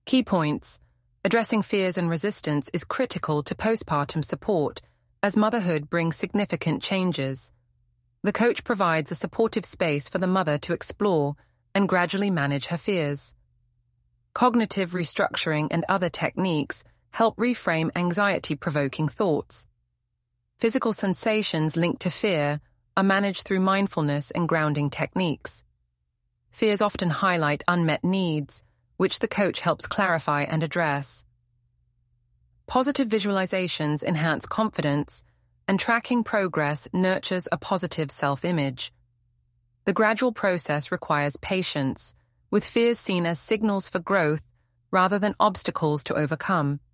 Key points. Addressing fears and resistance is critical to postpartum support, as motherhood brings significant changes. The coach provides a supportive space for the mother to explore and gradually manage her fears. Cognitive restructuring and other techniques help reframe anxiety-provoking thoughts. Physical sensations linked to fear are managed through mindfulness and grounding techniques. Fears often highlight unmet needs, which the coach helps clarify and address. Positive visualizations enhance confidence, and tracking progress nurtures a positive self-image. The gradual process requires patience, with fears seen as signals for growth rather than obstacles to overcome.